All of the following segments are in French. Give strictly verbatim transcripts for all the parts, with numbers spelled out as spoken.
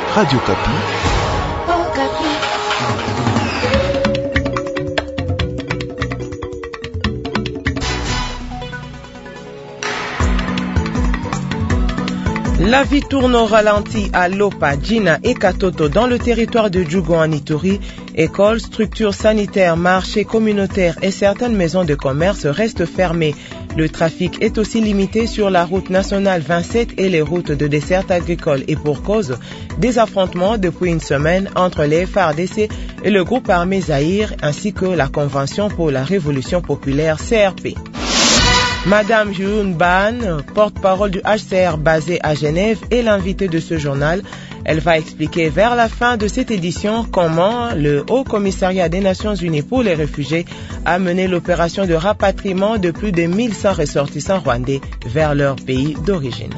Radio Kapi. Oh, Kapi. La vie tourne au ralenti à Lopa, Djina et Katoto dans le territoire de Djougou en Ituri. Écoles, structures sanitaires, marchés communautaires et certaines maisons de commerce restent fermées. Le trafic est aussi limité sur la route nationale vingt-sept et les routes de desserte agricole et pour cause des affrontements depuis une semaine entre les F A R D C et le groupe armé Zaïre ainsi que la Convention pour la Révolution populaire C R P. Madame Youn Ban, porte-parole du H C R basé à Genève, est l'invitée de ce journal. Elle va expliquer vers la fin de cette édition comment le Haut Commissariat des Nations Unies pour les réfugiés a mené l'opération de rapatriement de plus de mille cent ressortissants rwandais vers leur pays d'origine.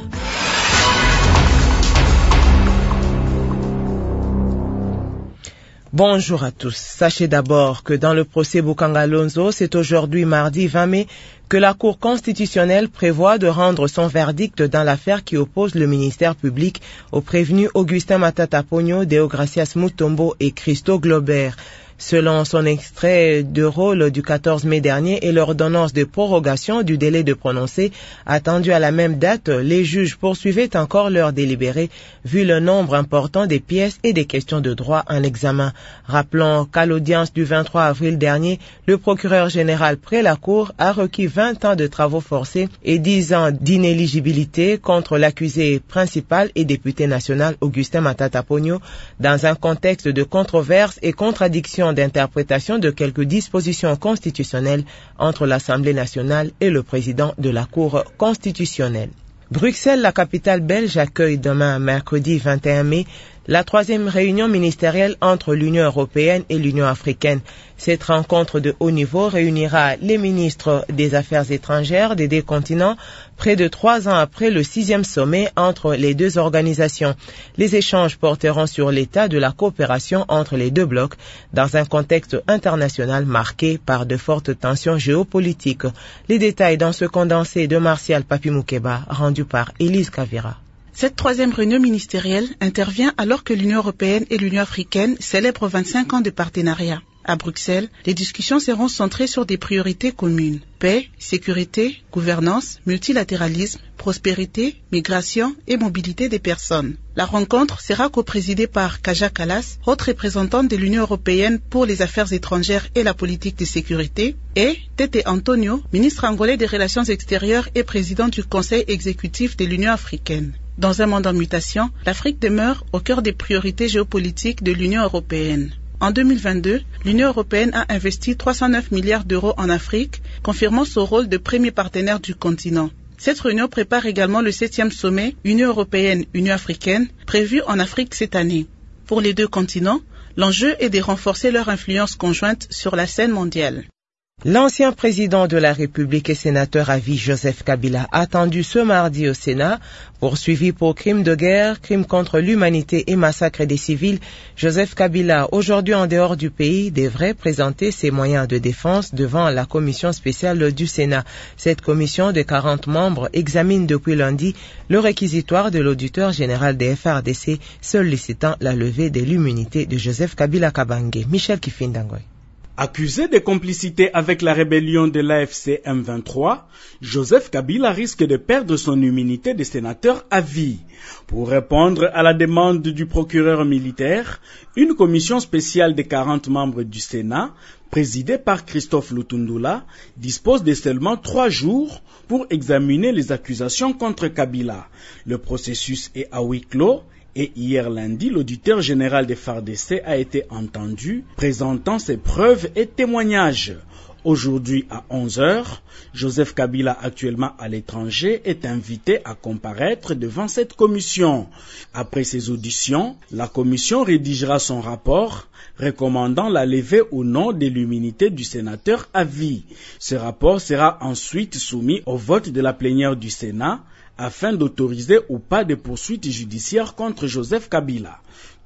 Bonjour à tous. Sachez d'abord que dans le procès Boukangalonzo, c'est aujourd'hui mardi vingt mai que la Cour constitutionnelle prévoit de rendre son verdict dans l'affaire qui oppose le ministère public aux prévenus Augustin Matata Pogno, Deogracias Mutombo et Christo Globert. Selon son extrait de rôle du quatorze mai dernier et l'ordonnance de prorogation du délai de prononcé attendu à la même date, les juges poursuivaient encore leur délibéré vu le nombre important des pièces et des questions de droit en examen. Rappelons qu'à l'audience du vingt-trois avril dernier, le procureur général près la Cour a requis vingt ans de travaux forcés et dix ans d'inéligibilité contre l'accusé principal et député national Augustin Matata Pogno dans un contexte de controverses et contradictions d'interprétation de quelques dispositions constitutionnelles entre l'Assemblée nationale et le président de la Cour constitutionnelle. Bruxelles, la capitale belge, accueille demain, mercredi vingt et un mai, la troisième réunion ministérielle entre l'Union européenne et l'Union africaine. Cette rencontre de haut niveau réunira les ministres des Affaires étrangères des deux continents près de trois ans après le sixième sommet entre les deux organisations. Les échanges porteront sur l'état de la coopération entre les deux blocs dans un contexte international marqué par de fortes tensions géopolitiques. Les détails dans ce condensé de Martial Papi-Moukeba rendu par Élise Kavira. Cette troisième réunion ministérielle intervient alors que l'Union européenne et l'Union africaine célèbrent vingt-cinq ans de partenariat. À Bruxelles, les discussions seront centrées sur des priorités communes. Paix, sécurité, gouvernance, multilatéralisme, prospérité, migration et mobilité des personnes. La rencontre sera coprésidée par Kaja Kallas, haute représentante de l'Union européenne pour les affaires étrangères et la politique de sécurité, et Tete Antonio, ministre angolais des Relations extérieures et président du Conseil exécutif de l'Union africaine. Dans un monde en mutation, l'Afrique demeure au cœur des priorités géopolitiques de l'Union européenne. En deux mille vingt-deux, l'Union européenne a investi trois cent neuf milliards d'euros en Afrique, confirmant son rôle de premier partenaire du continent. Cette réunion prépare également le septième sommet Union européenne-Union africaine, prévu en Afrique cette année. Pour les deux continents, l'enjeu est de renforcer leur influence conjointe sur la scène mondiale. L'ancien président de la République et sénateur à vie Joseph Kabila, attendu ce mardi au Sénat, poursuivi pour crimes de guerre, crimes contre l'humanité et massacre des civils, Joseph Kabila, aujourd'hui en dehors du pays, devrait présenter ses moyens de défense devant la commission spéciale du Sénat. Cette commission de quarante membres examine depuis lundi le réquisitoire de l'auditeur général des F A R D C sollicitant la levée de l'immunité de Joseph Kabila Kabange. Michel Kifindangoy. Accusé de complicité avec la rébellion de l'A F C M vingt-trois, Joseph Kabila risque de perdre son immunité de sénateur à vie. Pour répondre à la demande du procureur militaire, une commission spéciale de quarante membres du Sénat, présidée par Christophe Lutundula, dispose de seulement trois jours pour examiner les accusations contre Kabila. Le processus est à huis clos. Et hier lundi, l'auditeur général des F A R D C a été entendu, présentant ses preuves et témoignages. Aujourd'hui à onze heures, Joseph Kabila, actuellement à l'étranger, est invité à comparaître devant cette commission. Après ces auditions, la commission rédigera son rapport recommandant la levée ou non de l'immunité du sénateur à vie. Ce rapport sera ensuite soumis au vote de la plénière du Sénat afin d'autoriser ou pas des poursuites judiciaires contre Joseph Kabila.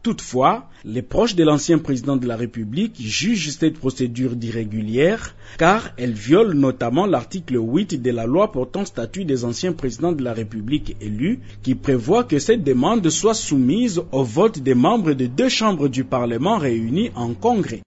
Toutefois, les proches de l'ancien président de la République jugent cette procédure d'irrégulière car elle viole notamment l'article huit de la loi portant statut des anciens présidents de la République élus qui prévoit que cette demande soit soumise au vote des membres de deux chambres du Parlement réunis en congrès.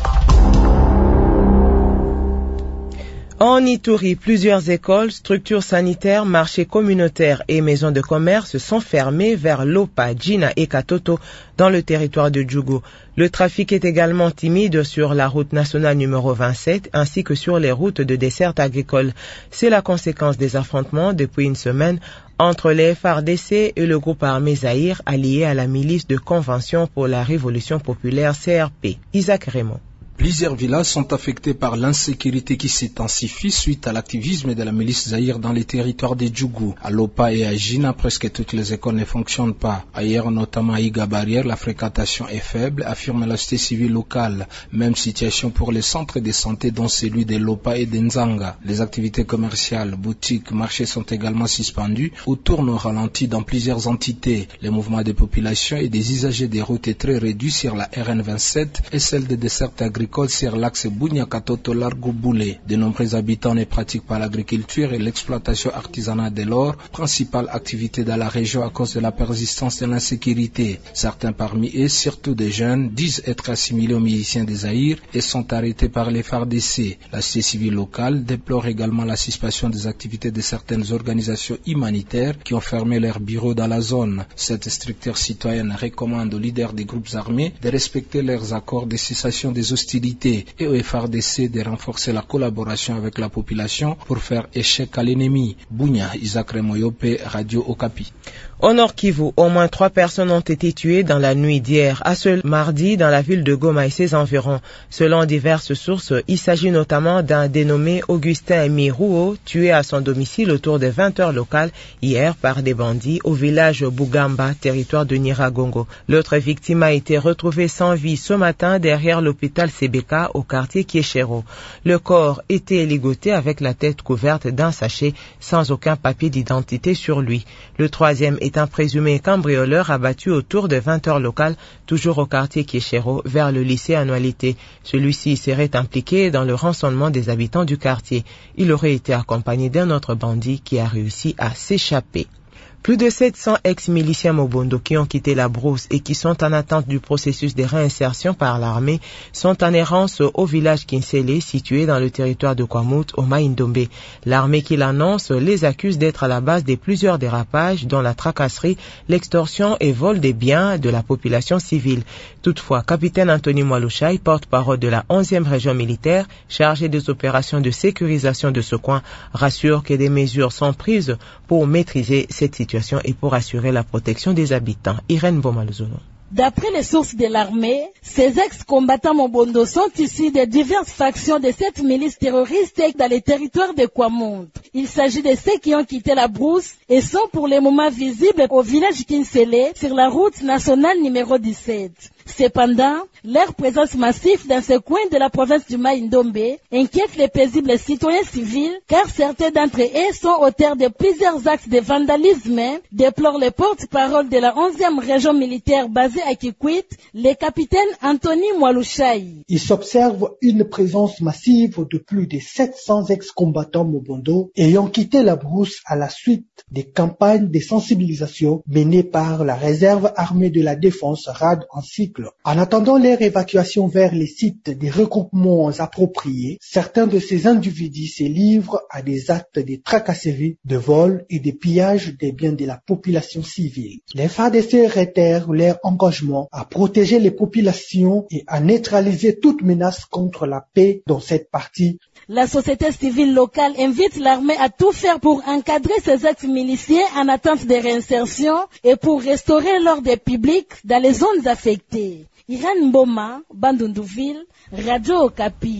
En Ituri, plusieurs écoles, structures sanitaires, marchés communautaires et maisons de commerce sont fermées vers Lopa, Djina et Katoto dans le territoire de Djougou. Le trafic est également timide sur la route nationale numéro vingt-sept ainsi que sur les routes de desserte agricole. C'est la conséquence des affrontements depuis une semaine entre les F A R D C et le groupe armé Zaïre allié à la milice de Convention pour la Révolution populaire C R P. Isaac Raymond. Plusieurs villages sont affectés par l'insécurité qui s'intensifie suite à l'activisme de la milice Zaïre dans les territoires de Djougou. À Lopa et à Djina, presque toutes les écoles ne fonctionnent pas. Ailleurs, notamment à Iga Barrière, la fréquentation est faible, affirme la société civile locale. Même situation pour les centres de santé dont celui de Lopa et de Nzanga. Les activités commerciales, boutiques, marchés sont également suspendues ou tournent au ralenti dans plusieurs entités. Le mouvement des populations et des usagers des routes est très réduit sur la R N vingt-sept et celle des dessertes agricoles sur l'axe Bunia-Katoto-Largo-Boulé. De nombreux habitants ne pratiquent pas l'agriculture et l'exploitation artisanale de l'or, principale activité dans la région à cause de la persistance de l'insécurité. Certains parmi eux, surtout des jeunes, disent être assimilés aux miliciens des Zaïre et sont arrêtés par les F A R D C. La société civile locale déplore également la suspension des activités de certaines organisations humanitaires qui ont fermé leurs bureaux dans la zone. Cette structure citoyenne recommande aux leaders des groupes armés de respecter leurs accords de cessation des hostilités et au F A R D C de renforcer la collaboration avec la population pour faire échec à l'ennemi. Bunia, Isaac Remoyope, Radio Okapi. Au Nord Kivu, au moins trois personnes ont été tuées dans la nuit d'hier à ce mardi dans la ville de Goma et ses environs. Selon diverses sources, il s'agit notamment d'un dénommé Augustin Mirouo, tué à son domicile autour de vingt heures locales hier par des bandits au village Bugamba, territoire de Nyiragongo. L'autre victime a été retrouvée sans vie ce matin derrière l'hôpital Sebeka au quartier Kieshero. Le corps était ligoté avec la tête couverte d'un sachet sans aucun papier d'identité sur lui. Le troisième est un présumé cambrioleur abattu autour de vingt heures locales, toujours au quartier Kieshero, vers le lycée Annualité. Celui-ci serait impliqué dans le rançonnement des habitants du quartier. Il aurait été accompagné d'un autre bandit qui a réussi à s'échapper. Plus de sept cents ex-miliciens Mobondo qui ont quitté la brousse et qui sont en attente du processus de réinsertion par l'armée sont en errance au village Kinsele situé dans le territoire de Kwamut au Maïndombe. L'armée qui l'annonce les accuse d'être à la base de plusieurs dérapages dont la tracasserie, l'extorsion et vol des biens de la population civile. Toutefois, capitaine Anthony Mwalushai, porte-parole de la onzième région militaire chargée des opérations de sécurisation de ce coin, rassure que des mesures sont prises pour maîtriser cette situation et pour assurer la protection des habitants. Irène Bomalzono. D'après les sources de l'armée, ces ex-combattants Mobondo sont issus de diverses factions de cette milice terroriste dans les territoires de Kwamut. Il s'agit de ceux qui ont quitté la brousse et sont pour le moment visibles au village Kinsele sur la route nationale numéro dix-sept. Cependant, leur présence massive dans ce coin de la province du Maïndombe inquiète les paisibles citoyens civils car certains d'entre eux sont auteurs de plusieurs actes de vandalisme, déplore le porte-parole de la onzième région militaire basée à Kikwit, le capitaine Anthony Mwalushai. Il s'observe une présence massive de plus de sept cents ex-combattants Mobondo ayant quitté la brousse à la suite des campagnes de sensibilisation menées par la réserve armée de la défense R A D en cycle. En attendant leur évacuation vers les sites des regroupements appropriés, certains de ces individus se livrent à des actes de tracasserie, de vol et de pillage des biens de la population civile. Les F A R D C réitèrent leur engagement à protéger les populations et à neutraliser toute menace contre la paix dans cette partie. La société civile locale invite l'armée à tout faire pour encadrer ces ex-miliciens en attente de réinsertion et pour restaurer l'ordre public dans les zones affectées. Irène Mboma, Bandundouville, Radio Okapi.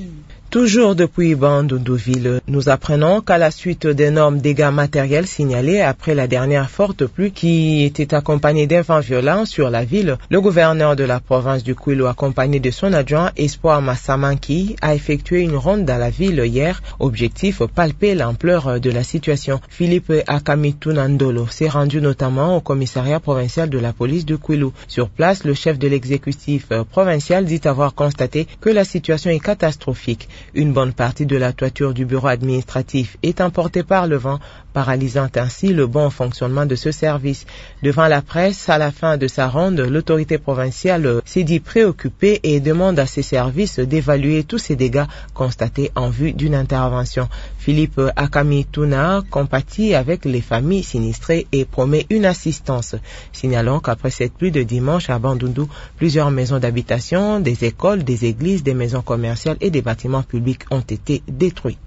Toujours depuis Bandundu-Ville, nous apprenons qu'à la suite d'énormes dégâts matériels signalés après la dernière forte pluie qui était accompagnée d'un vent violent sur la ville, le gouverneur de la province du Kwilu, accompagné de son adjoint Espoir Massamanki, a effectué une ronde dans la ville hier. Objectif, palper l'ampleur de la situation. Philippe Akamitunandolo s'est rendu notamment au commissariat provincial de la police du Kwilu. Sur place, le chef de l'exécutif provincial dit avoir constaté que la situation est catastrophique. Une bonne partie de la toiture du bureau administratif est emportée par le vent, paralysant ainsi le bon fonctionnement de ce service. Devant la presse, à la fin de sa ronde, l'autorité provinciale s'est dit préoccupée et demande à ses services d'évaluer tous ces dégâts constatés en vue d'une intervention. Philippe Akamituna compatit avec les familles sinistrées et promet une assistance. Signalons qu'après cette pluie de dimanche à Bandundu, plusieurs maisons d'habitation, des écoles, des églises, des maisons commerciales et des bâtiments publics ont été détruits.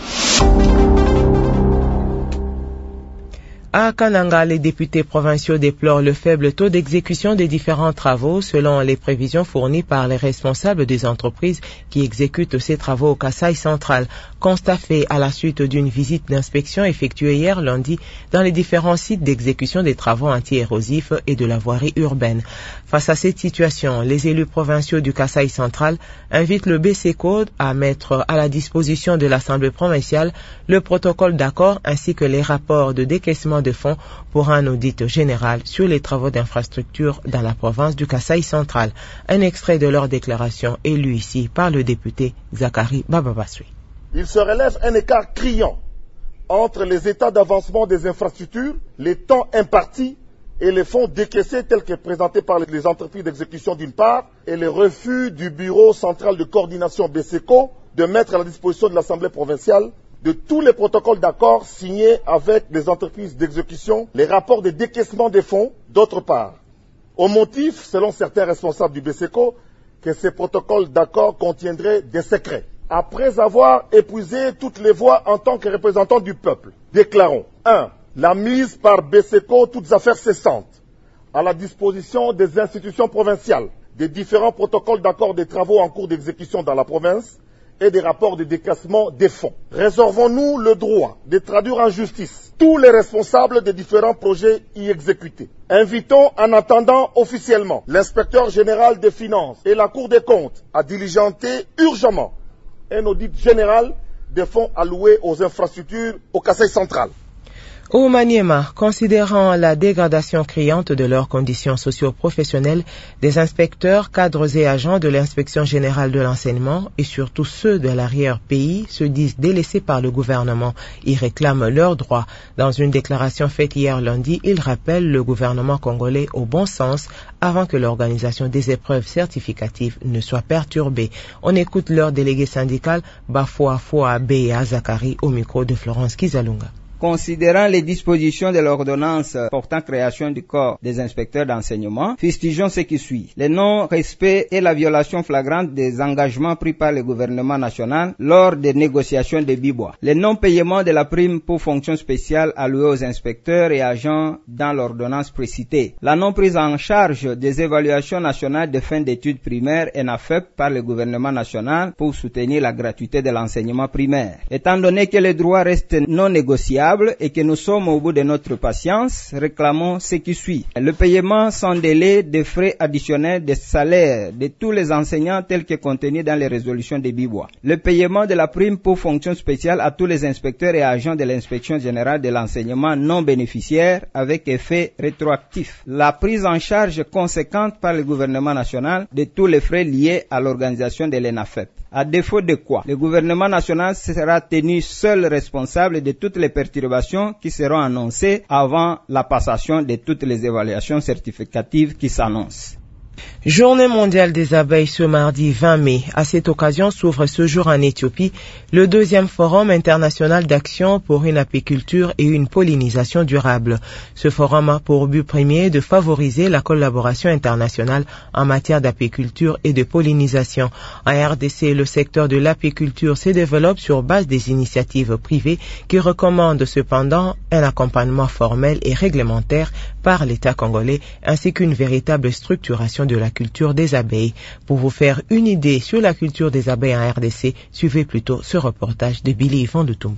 À Kananga, les députés provinciaux déplorent le faible taux d'exécution des différents travaux selon les prévisions fournies par les responsables des entreprises qui exécutent ces travaux au Kasaï central. Constat fait à la suite d'une visite d'inspection effectuée hier lundi dans les différents sites d'exécution des travaux anti-érosifs et de la voirie urbaine. Face à cette situation, les élus provinciaux du Kasaï central invitent le B C C O à mettre à la disposition de l'Assemblée provinciale le protocole d'accord ainsi que les rapports de décaissement de fonds pour un audit général sur les travaux d'infrastructure dans la province du Kasaï central. Un extrait de leur déclaration est lu ici par le député Zachary Bababasui. Il se relève un écart criant entre les états d'avancement des infrastructures, les temps impartis et les fonds décaissés tels que présentés par les entreprises d'exécution d'une part et les refus du Bureau central de coordination B C C O de mettre à la disposition de l'Assemblée provinciale de tous les protocoles d'accord signés avec les entreprises d'exécution, les rapports de décaissement des fonds, d'autre part. Au motif, selon certains responsables du B C C O, que ces protocoles d'accord contiendraient des secrets. Après avoir épuisé toutes les voies en tant que représentants du peuple, déclarons un. La mise par B C C O, toutes affaires cessantes, à la disposition des institutions provinciales, des différents protocoles d'accord des travaux en cours d'exécution dans la province, et des rapports de décaissement des fonds. Réservons-nous le droit de traduire en justice tous les responsables des différents projets y exécutés. Invitons en attendant officiellement l'inspecteur général des finances et la Cour des comptes à diligenter urgemment un audit général des fonds alloués aux infrastructures au Kasaï central. Au Maniema, considérant la dégradation criante de leurs conditions socio-professionnelles, des inspecteurs, cadres et agents de l'inspection générale de l'enseignement et surtout ceux de l'arrière-pays se disent délaissés par le gouvernement. Ils réclament leurs droits. Dans une déclaration faite hier lundi, ils rappellent le gouvernement congolais au bon sens avant que l'organisation des épreuves certificatives ne soit perturbée. On écoute leur délégué syndical Bafoua Foua Béa Zakari au micro de Florence Kizalunga. Considérant les dispositions de l'ordonnance portant création du corps des inspecteurs d'enseignement, fustigeons ce qui suit. Le non-respect et la violation flagrante des engagements pris par le gouvernement national lors des négociations de Bibois. Le non-paiement de la prime pour fonction spéciale allouée aux inspecteurs et agents dans l'ordonnance précitée. La non-prise en charge des évaluations nationales de fin d'études primaires N A F E P par le gouvernement national pour soutenir la gratuité de l'enseignement primaire. Étant donné que les droits restent non négociables, et que nous sommes au bout de notre patience, réclamons ce qui suit. Le paiement sans délai des frais additionnels des salaires de tous les enseignants tels que contenus dans les résolutions de Bibois. Le paiement de la prime pour fonction spéciale à tous les inspecteurs et agents de l'inspection générale de l'enseignement non bénéficiaires avec effet rétroactif. La prise en charge conséquente par le gouvernement national de tous les frais liés à l'organisation de l'E N A F E P. À défaut de quoi, le gouvernement national sera tenu seul responsable de toutes les perturbations qui seront annoncées avant la passation de toutes les évaluations certificatives qui s'annoncent. Journée mondiale des abeilles ce mardi vingt mai. À cette occasion s'ouvre ce jour en Éthiopie le deuxième forum international d'action pour une apiculture et une pollinisation durable. Ce forum a pour but premier de favoriser la collaboration internationale en matière d'apiculture et de pollinisation. En R D C, le secteur de l'apiculture se développe sur base des initiatives privées qui recommandent cependant un accompagnement formel et réglementaire par l'État congolais ainsi qu'une véritable structuration de l'activité culture des abeilles. Pour vous faire une idée sur la culture des abeilles en R D C, suivez plutôt ce reportage de Billy Yvon de Tumba.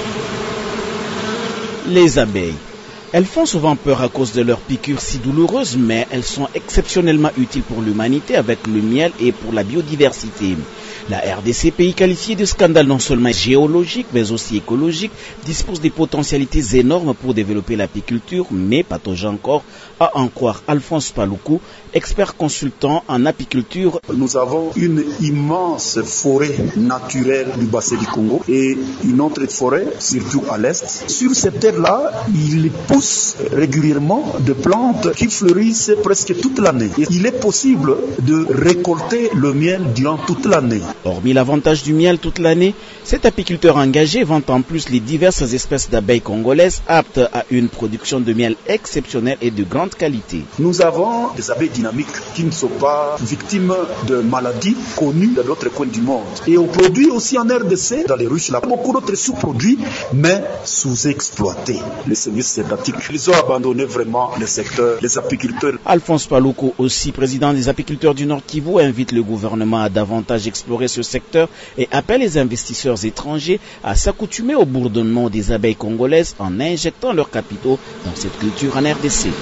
Les abeilles. Elles font souvent peur à cause de leurs piqûres si douloureuses, mais elles sont exceptionnellement utiles pour l'humanité avec le miel et pour la biodiversité. La R D C, pays qualifié de scandale non seulement géologique mais aussi écologique, dispose des potentialités énormes pour développer l'apiculture, mais patauge encore, à en croire Alphonse Paloukou, expert consultant en apiculture. Nous avons une immense forêt naturelle du bassin du Congo et une autre forêt, surtout à l'est. Sur cette terre-là, il pousse régulièrement des plantes qui fleurissent presque toute l'année. Et il est possible de récolter le miel durant toute l'année. Hormis l'avantage du miel toute l'année, cet apiculteur engagé vend en plus les diverses espèces d'abeilles congolaises aptes à une production de miel exceptionnelle et de grande qualité. Nous avons des abeilles dynamiques qui ne sont pas victimes de maladies connues dans d'autres coins du monde. Et on produit aussi en R D C, dans les ruches, là, beaucoup d'autres sous-produits, mais sous-exploités. Les services étatiques, ils ont abandonné vraiment le secteur, les apiculteurs. Alphonse Paloukou, aussi président des apiculteurs du Nord Kivu, invite le gouvernement à davantage explorer ce secteur et appelle les investisseurs étrangers à s'accoutumer au bourdonnement des abeilles congolaises en injectant leurs capitaux dans cette culture en R D C.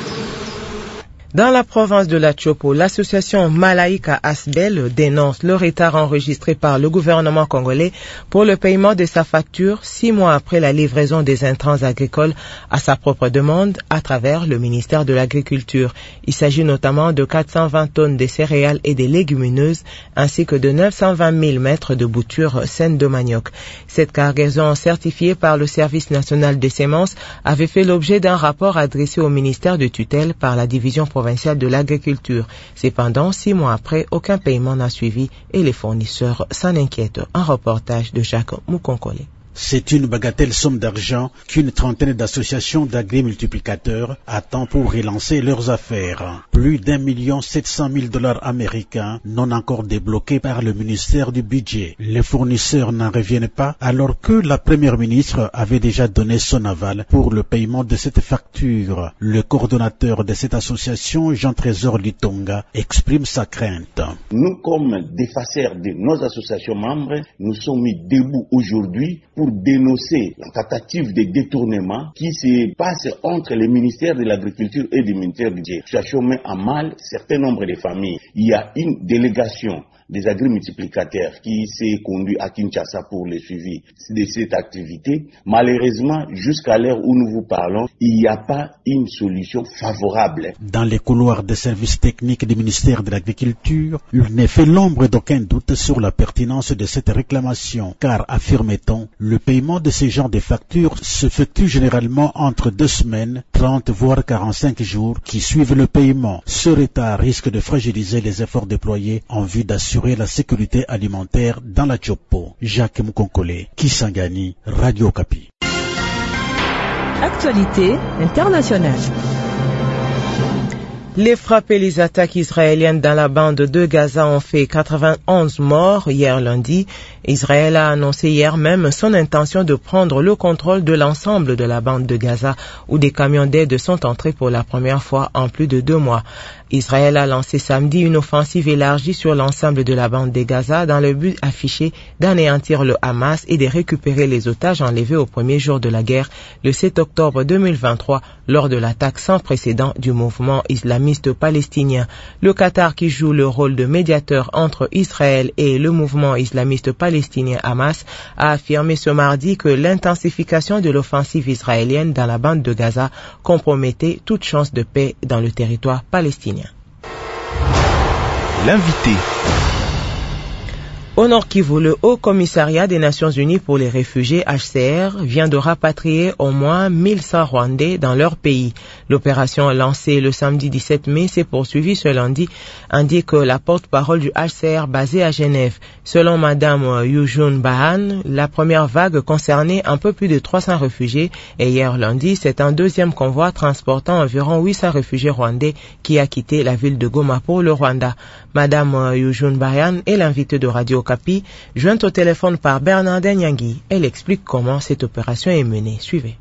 Dans la province de la Tchopo, l'association Malaika Asbel dénonce le retard enregistré par le gouvernement congolais pour le paiement de sa facture six mois après la livraison des intrants agricoles à sa propre demande à travers le ministère de l'Agriculture. Il s'agit notamment de quatre cent vingt tonnes de céréales et des légumineuses ainsi que de neuf cent vingt mille mètres de boutures saines de manioc. Cette cargaison certifiée par le Service national des semences avait fait l'objet d'un rapport adressé au ministère de tutelle par la division provinciale de l'agriculture. Cependant, six mois après, aucun paiement n'a suivi et les fournisseurs s'en inquiètent. Un reportage de Jacques Moukonkole. C'est une bagatelle somme d'argent qu'une trentaine d'associations d'agri-multiplicateurs attendent pour relancer leurs affaires. Plus d'un million sept cent mille dollars américains non encore débloqués par le ministère du Budget. Les fournisseurs n'en reviennent pas alors que la première ministre avait déjà donné son aval pour le paiement de cette facture. Le coordonnateur de cette association, Jean-Trésor Litonga, exprime sa crainte. Nous, comme défaceurs de nos associations membres, nous sommes mis debout aujourd'hui pour dénoncer la tentative de détournement qui se passe entre le ministère de l'Agriculture et le ministère du Budget. La situation met à mal un certain nombre de familles. Il y a une délégation des agri-multiplicateurs qui s'est conduit à Kinshasa pour le suivi de cette activité. Malheureusement, jusqu'à l'heure où nous vous parlons, il n'y a pas une solution favorable. Dans les couloirs des services techniques du ministère de l'Agriculture, il n'est fait l'ombre d'aucun doute sur la pertinence de cette réclamation, car, affirme-t-on, le paiement de ces genres de factures s'effectue généralement entre deux semaines, trente voire quarante-cinq jours qui suivent le paiement. Ce retard risque de fragiliser les efforts déployés en vue d'assurer la sécurité alimentaire dans la Tchopo. Jacques Moukonkole, Kisangani, Radio Okapi. Actualité internationale. Les frappes et les attaques israéliennes dans la bande de Gaza ont fait quatre-vingt-onze morts hier lundi. Israël a annoncé hier même son intention de prendre le contrôle de l'ensemble de la bande de Gaza où des camions d'aide sont entrés pour la première fois en plus de deux mois. Israël a lancé samedi une offensive élargie sur l'ensemble de la bande de Gaza dans le but affiché d'anéantir le Hamas et de récupérer les otages enlevés au premier jour de la guerre, le sept octobre deux mille vingt-trois, lors de l'attaque sans précédent du mouvement islamiste palestinien. Le Qatar, qui joue le rôle de médiateur entre Israël et le mouvement islamiste palestinien Hamas, a affirmé ce mardi que l'intensification de l'offensive israélienne dans la bande de Gaza compromettait toute chance de paix dans le territoire palestinien. L'invité. Au Nord Kivu, le Haut Commissariat des Nations Unies pour les réfugiés H C R vient de rapatrier au moins mille cent Rwandais dans leur pays. L'opération lancée le samedi dix-sept mai s'est poursuivie ce lundi, indique la porte-parole du H C R basée à Genève. Selon Madame Yujun Bahan, la première vague concernait un peu plus de trois cents réfugiés et hier lundi, c'est un deuxième convoi transportant environ huit cents réfugiés rwandais qui a quitté la ville de Goma pour le Rwanda. Madame Yujun Bahan est l'invitée de Radio Okapi, jointe au téléphone par Bernardin Nyangui. Elle explique comment cette opération est menée. Suivez.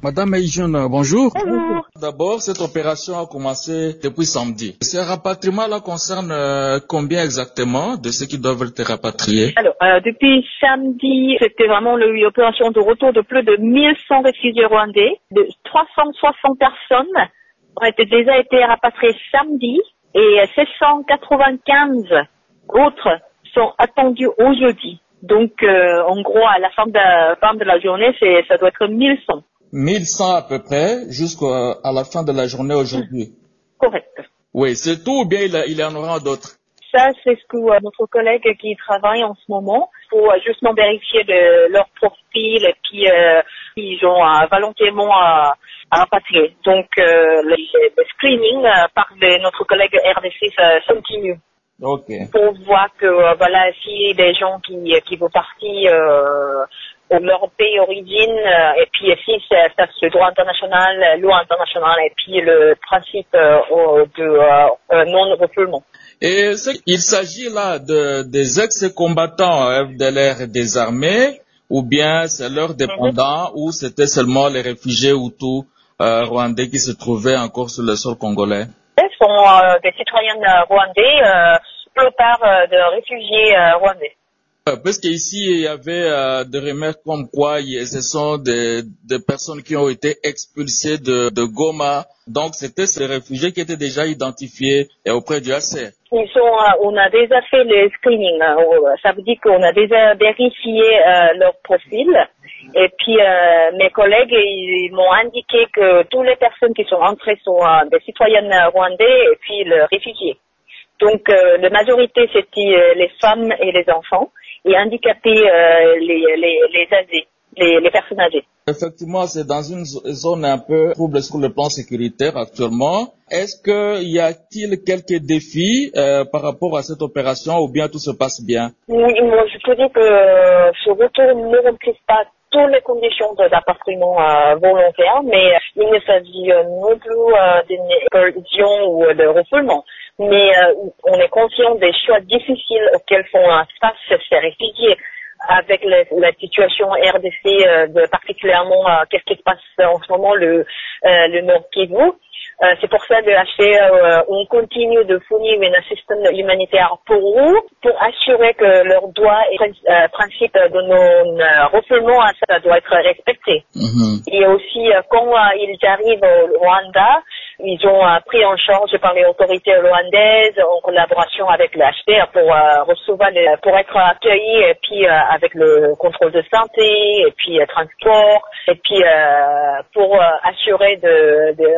Madame Eijun, bonjour. Bonjour. D'abord, cette opération a commencé depuis samedi. Ce rapatriement-là concerne euh, combien exactement de ceux qui doivent être rapatriés? Alors, euh, depuis samedi, c'était vraiment l'opération de retour de plus de mille cent réfugiés rwandais. De trois cent soixante personnes ont été, déjà été rapatriées samedi et sept cent quatre-vingt-quinze autres sont attendus aujourd'hui. Donc, euh, en gros, à la fin de, fin de la journée, c'est, ça doit être mille cent. mille cent à peu près, jusqu'à la fin de la journée aujourd'hui. Correct. Oui, c'est tout ou bien il, a, il y en aura d'autres? Ça, c'est ce que euh, notre collègue qui travaille en ce moment pour euh, justement vérifier de, leur profil et puis euh, ils ont euh, volontairement à, à rapatrier. Donc, euh, le, le screening euh, par de, notre collègue R D C, ça, ça continue. Okay. Pour voir que euh, voilà, si des gens qui qui vont partir euh, de leur pays d'origine euh, et puis si ça, ça c'est le droit international, loi internationale et puis le principe euh, de euh, non-refoulement. Et il s'agit là de des ex-combattants F D L R désarmés ou bien c'est leurs dépendants mm-hmm. ou c'était seulement les réfugiés Hutus euh, rwandais qui se trouvaient encore sur le sol congolais? Ce sont euh, des citoyens rwandais, euh, plupart euh, de réfugiés euh, rwandais. Parce qu'ici, il y avait euh, des remarques comme quoi ce sont des, des personnes qui ont été expulsées de, de Goma. Donc, c'était ces réfugiés qui étaient déjà identifiés auprès du H C R. Ils sont, euh, on a déjà fait le screening. Ça veut dire qu'on a déjà vérifié euh, leur profil. Et puis, euh, mes collègues, ils m'ont indiqué que toutes les personnes qui sont entrées sont euh, des citoyens rwandais et puis le réfugié. Donc, euh, la majorité, c'était euh, les femmes et les enfants. Et handicapés, euh, les, les, les âgés, les, les personnes âgées. Effectivement, c'est dans une zone un peu trouble sur le plan sécuritaire actuellement. Est-ce que y a-t-il quelques défis euh, par rapport à cette opération ou bien tout se passe bien? Oui, moi je peux dire que euh, ce retour ne remplit pas toutes les conditions de l'appartement euh, volontaire, mais il ne s'agit euh, non plus euh, d'une expulsion ou de refoulement. Mais euh, on est conscient des choix difficiles auxquels font face ces réfugiés avec le, la situation R D C, euh, de, particulièrement euh, qu'est-ce qui se passe en ce moment le, euh, le Nord Kivu. Euh, c'est pour ça que le H C R, euh, on continue de fournir une assistance humanitaire pour eux, pour assurer que leurs droits et euh, principes de non-refoulement, ça doit être respecté. Mm-hmm. Et aussi, euh, quand euh, ils arrivent au Rwanda, ils ont euh, pris en charge par les autorités rwandaises en collaboration avec le H C R pour euh, recevoir, le, pour être accueillis et puis euh, avec le contrôle de santé et puis euh, transport et puis euh, pour euh, assurer de, de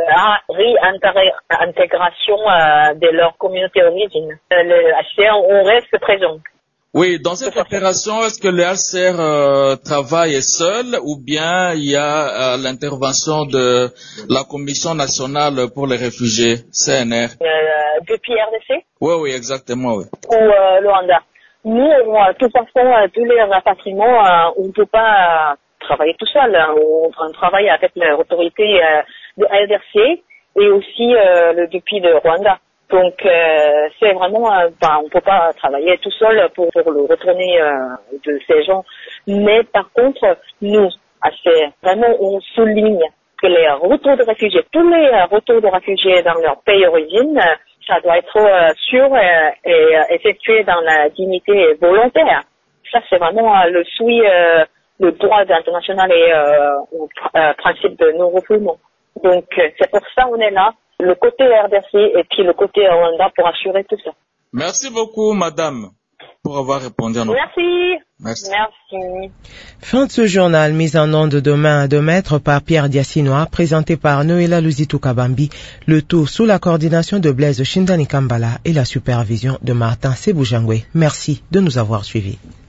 réintégration euh, de leur communauté d'origine. Euh, le H C R, on reste présent. Oui, dans cette opération, est-ce que le H C R euh, travaille seul ou bien il y a euh, l'intervention de la Commission nationale pour les réfugiés, C N R? Euh, depuis R D C? Oui, oui, exactement, oui. Ou euh, le Rwanda. Nous, de toute façon, euh, tous les rapatriements, euh, on ne peut pas euh, travailler tout seul. Hein. On, on travaille avec l'autorité euh, de R D C et aussi euh, le, depuis le Rwanda. Donc euh, c'est vraiment, euh, ben, on peut pas travailler tout seul pour, pour le retourner euh, de ces gens. Mais par contre, nous, assez vraiment, on souligne que les retours de réfugiés, tous les euh, retours de réfugiés dans leur pays d'origine, euh, ça doit être euh, sûr euh, et euh, effectué dans la dignité volontaire. Ça c'est vraiment euh, le suit euh, le droit international et euh, au euh, principe de non-refoulement. Donc euh, c'est pour ça qu'on est là. Le côté R D C et puis le côté Rwanda pour assurer tout ça. Merci beaucoup, madame, pour avoir répondu à nos questions. Merci. Merci. Fin de ce journal mis en onde de main à deux mètres par Pierre Diassinois, présenté par Noéla Luzitou Kabambi, le tout sous la coordination de Blaise Shindani Kambala et la supervision de Martin Sebujangwe. Merci de nous avoir suivis.